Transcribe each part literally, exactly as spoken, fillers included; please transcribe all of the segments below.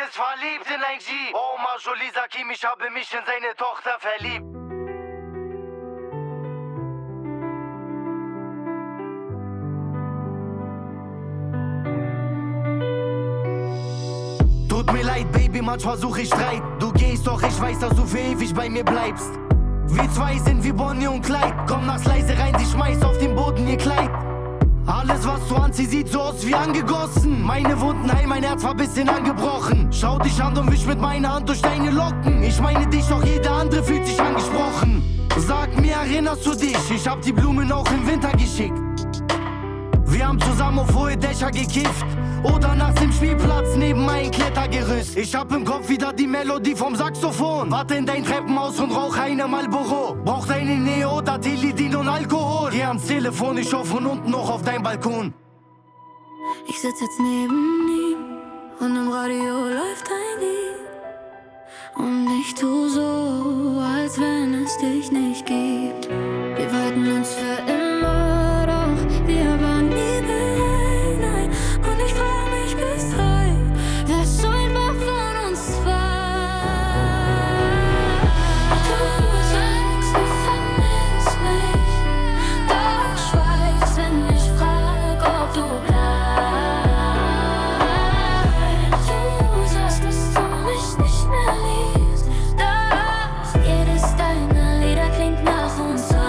ist verliebt in ein G. Omar Jolie sagt ihm, ich habe mich in seine Tochter verliebt. Tut mir leid, Baby, manchmal such ich Streit. Du gehst, doch ich weiß, dass du für ewig bei mir bleibst. Wir zwei sind wie Bonnie und Clyde. Komm nachts leise rein, sie schmeißt auf den Boden ihr Kleid. Alles, was du anziehst, sieht so aus wie angegossen. Meine Wunden heilen, mein Herz war bisschen angebrochen. Schau dich an und wisch mit meiner Hand durch deine Locken. Ich meine dich, doch jeder andere fühlt sich angesprochen. Sag mir, erinnerst du dich? Ich hab die Blumen auch im Winter geschickt. Wir haben zusammen auf hohe Dächer gekifft. Oder nachts im Spielplatz neben mein Klettergerüst. Ich hab im Kopf wieder die Melodie vom Saxophon. Warte in dein Treppenhaus und rauch eine Marlboro. Brauch deine Nähe oder Teledin und Alkohol. Geh ans Telefon, ich schau von unten noch auf dein Balkon. Ich sitz jetzt neben ihm und im Radio läuft ein Lied. Und ich tu so, als wenn es dich nicht gibt. Wir wollten uns für immer, doch wir waren nie bereit, nein. Und ich frag mich bis heute, wer schuld war von uns zwei. Du sagst, du vermisst mich, doch schweigst, wenn ich frag, ob du bleibst. Du sagst, dass du mich nicht mehr liebst, doch jedes deiner Lieder klingt nach uns zwei.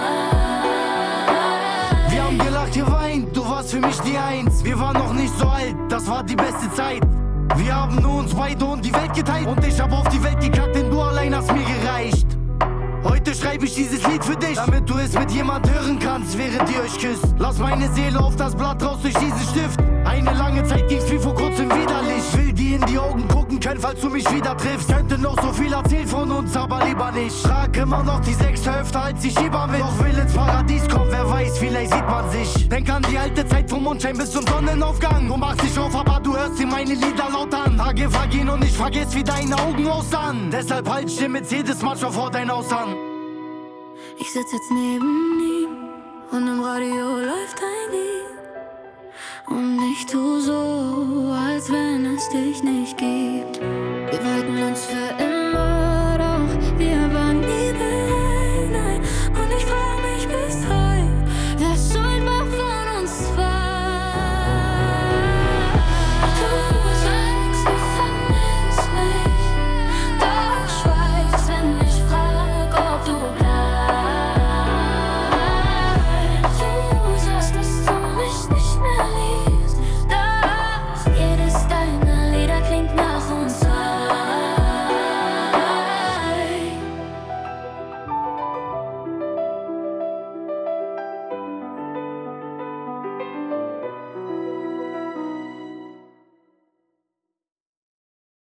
Wir haben gelacht, geweint, du warst für mich die Eins. Wir waren noch nicht so alt, das war die beste Zeit. Wir haben nur uns beide und die Welt geteilt. Und ich hab auf die Welt gekackt, denn du allein hast mir gereicht. Heute schreibe ich dieses Lied für dich, damit du es mit jemand hören kannst, während ihr euch küsst. Lass meine Seele auf das Blatt raus durch diesen Stift. Eine lange Zeit ging's wie vor kurzem widerlich. Will dir in die Augen gucken können, falls du mich wieder triffst. Könnte noch so viel erzählen von uns, aber lieber nicht. Trag immer noch die sechste Hälfte, als ich Schieber will. Doch will ins Paradies kommen, wer weiß, vielleicht sieht man sich. Denk an die alte Zeit vom Mondschein bis zum Sonnenaufgang. Du machst dich auf, aber du hörst dir meine Lieder laut an. Tage vergehen und ich vergess, wie deine Augen aussahen. Deshalb halt ich den Mercedes manchmal vor dein Haus an. Ich sitz jetzt neben ihm und im Radio läuft ein Lied. Und ich tu so, als wenn es dich nicht gibt. Wir wollten uns für immer